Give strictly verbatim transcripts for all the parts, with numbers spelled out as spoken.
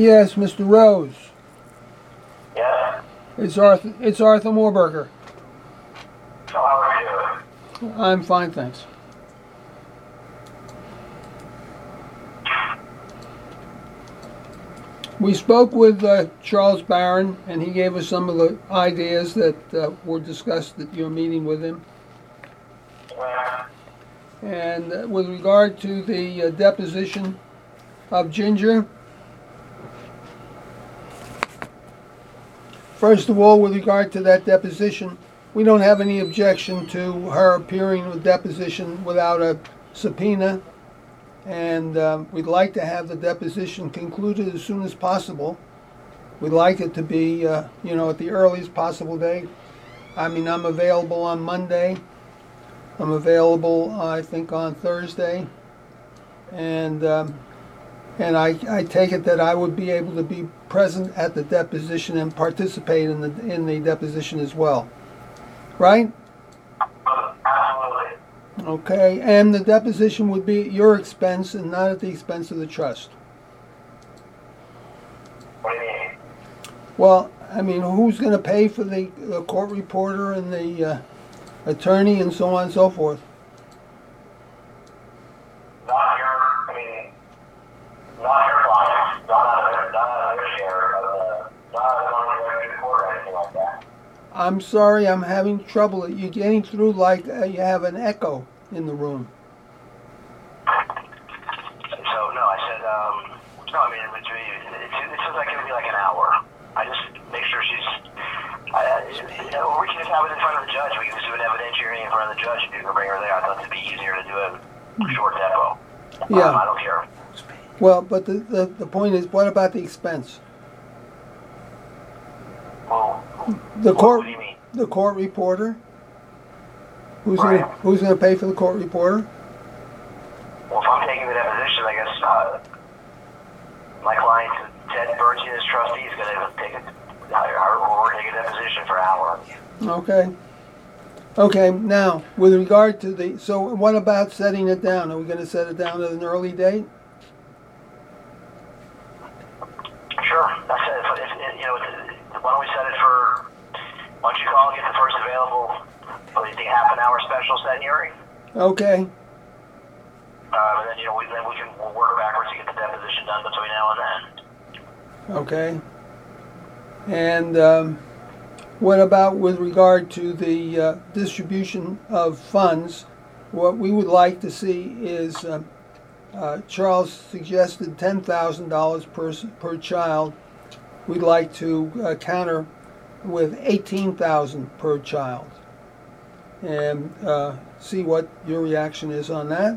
Yes, Mister Rose. Yes? It's Arthur, it's Arthur Moorberger. So how are you doing? I'm fine, thanks. We spoke with uh, Charles Barron, and he gave us some of the ideas that uh, were discussed at your meeting with him. Well, And uh, with regard to the uh, deposition of Ginger, first of all, with regard to that deposition, we don't have any objection to her appearing with deposition without a subpoena. And um, we'd like to have the deposition concluded as soon as possible. We'd like it to be, uh, you know, at the earliest possible date. I mean, I'm available on Monday. I'm available, I think, on Thursday. And um, and I, I take it that I would be able to be present at the deposition and participate in the in the deposition as well. Right? absolutely. Okay, and the deposition would be at your expense and not at the expense of the trust. What do you mean? Well, I mean, who's going to pay for the, the court reporter and the uh, attorney and so on and so forth? Not your, I mean, not your clients, not out of their, not out of their share of the, not out of the money report or anything like that. I'm sorry, I'm having trouble. You're getting through like uh, you have an echo in the room. So, no, I said, um, no, I mean, it, it, it feels like it'll be like an hour. I just make sure she's, I, you know, we can just have it in front of the judge. We can just do an evidentiary in front of the judge if you can bring her there. I thought it'd be easier to do a short depo. Yeah. Um, I don't care. Well, but the, the, the point is, what about the expense? Well, The court, what do you mean? the court reporter? Who's Right. gonna, who's going to pay for the court reporter? Well, if I'm taking the deposition, I guess uh, my client, Ted Bertie, as trustee, is going to take it. We're taking a deposition for an hour. Okay. Okay, now, with regard to the, so what about setting it down? Are we going to set it down at an early date? Sure. I said, if, if, if, you know, why don't we set it for? Why don't you call and get the first available? What do you think? Half an hour special set hearing. Okay. Uh, and then you know, we, then we can we'll work backwards to get the deposition done between now and then. Okay. And um, what about with regard to the uh, distribution of funds? What we would like to see is, uh, uh, Charles suggested ten thousand dollars per per child. We'd like to uh, counter with eighteen thousand dollars per child. And uh, see what your reaction is on that.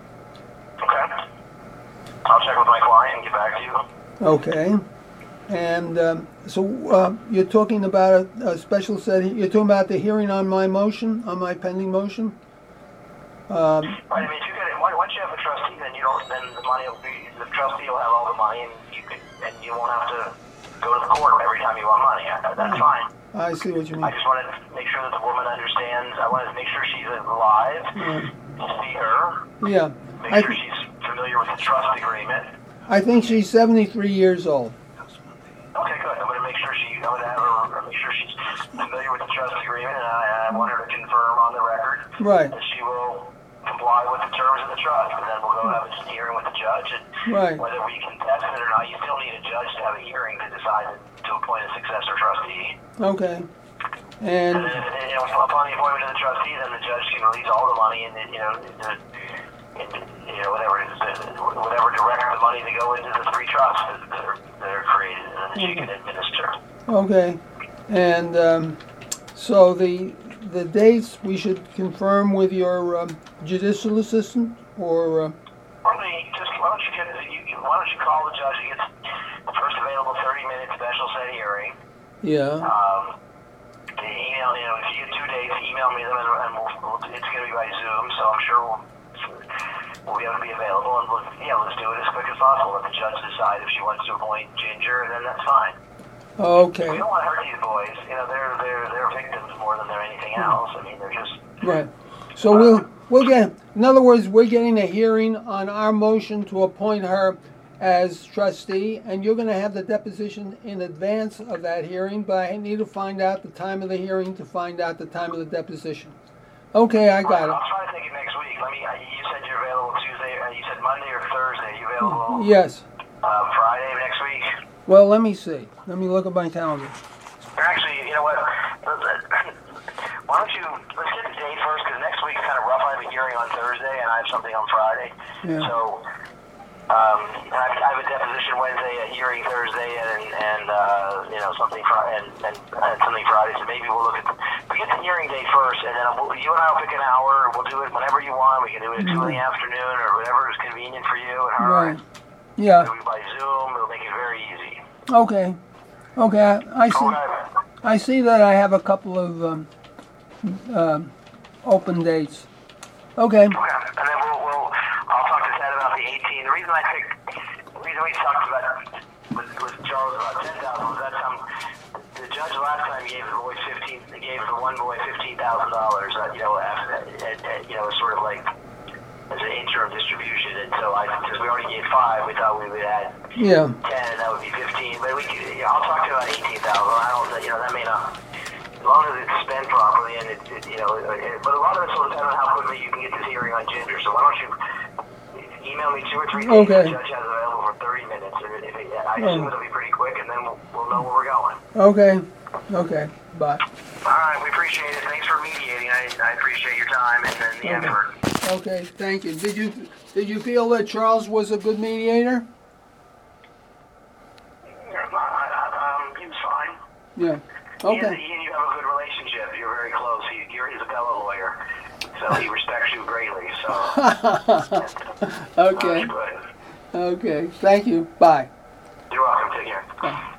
Okay. I'll check with my client and get back to you. Okay. And um, so uh, you're talking about a, a special set. You're talking about the hearing on my motion, on my pending motion. Um, Right. I mean, if you get it, once you have a trustee, then you don't. Then the money will be the trustee will have all the money, and you could, and you won't have to go to the court every time you want money. That's fine. I see what you mean. I just wanted to make sure that the woman understands. I wanted to make sure she's alive, Yeah. see her, Yeah. make I, sure she's familiar with the trust agreement. I think she's seventy-three years old. Okay, good. I'm going to make sure she, I'm going to have her, make sure she's familiar with the trust agreement, and I, I want her to confirm on the record Right. that she will comply with the terms of the trust. And then we'll go have a hearing with the judge, and Right. whether we contest it or not, you still need a judge to have a hearing to decide to appoint a successor trustee. Okay. And And then, if, you know, upon the appointment of the trustee, then the judge can release all the money and, you know, the, in, you know, whatever it is, whatever direction the money to go into the three trusts that, that, are, that are created, and then she can administer. okay. And um, so the the dates we should confirm with your um, judicial assistant, or uh, Why don't you just why don't you get you, you- why don't you call the judge and get the first available thirty minute special set hearing? yeah. Um, the email, you know, if you get two dates, email me them, and, and we'll, we'll, it's going to be by Zoom, so I'm sure we'll we'll be able to be available, and we'll, yeah, let's do it as quick as possible. Let the judge decide if she wants to appoint Ginger, and then that's fine. We Okay. don't want to hurt these boys. You know, they're they're they're victims more than they're anything else. I mean, they're just Right. So we'll we'll get. In other words, we're getting a hearing on our motion to appoint her as trustee, and you're gonna have the deposition in advance of that hearing, but I need to find out the time of the hearing to find out the time of the deposition. Okay, I got I'll it. try to take it next week. Let me. uh, You said you're available Tuesday. Uh, you said Monday or Thursday. You available Yes. uh, Friday of next week? Well, let me see. Let me look at my calendar. Or actually, you know what? Why don't you let's get the date first? Because next week's kind of rough. I have a hearing on Thursday, and I have something on Friday. Yeah. So. Um, and I, I have a deposition Wednesday, a hearing Thursday, and and uh, you know something Friday, and, and, and something Friday. So maybe we'll look at we get the hearing date first, and then we'll, you and I will pick an hour. We'll do it whenever you want. We can do it at two in the afternoon or whatever is convenient for you and her. Right. Yeah. Do it by Zoom. It'll make it very easy. Okay. Okay. I, I see. Okay. I see that I have a couple of um, um, open dates. Okay. Okay. And then we'll, we'll I'll talk to Ted about the eighteen. The reason I picked, the reason we talked about with, with Charles about ten thousand was that um, the judge last time gave the boy fifteen, gave the one boy fifteen thousand dollars. Uh, you know, after, at, at, you know, sort of like as an interim distribution. And so I, since we already gave five, we thought we would add Yeah. ten, and that would be fifteen. But we, could, you know, I'll talk to you about eighteen thousand. I don't, you know, that may not. As long as it's spent properly, and it, it you know, it, but a lot of it will depend on how quickly you can get this hearing on Ginger. So why don't you email me two or three days Okay. the judge has available for thirty minutes. And if it, I assume it'll be pretty quick, and then we'll, we'll know where we're going. Okay. Okay. Bye. All right, we appreciate it. Thanks for mediating. I, I appreciate your time and, and the Okay. effort. Okay. Thank you. Did you did you feel that Charles was a good mediator? Um, he was fine. Yeah. He and, Okay. he and you have a good relationship. You're very close. He, you're his appellate lawyer, so he respects you greatly. So Okay. that's good. Okay. Thank you. Bye. You're welcome. Take care. Bye.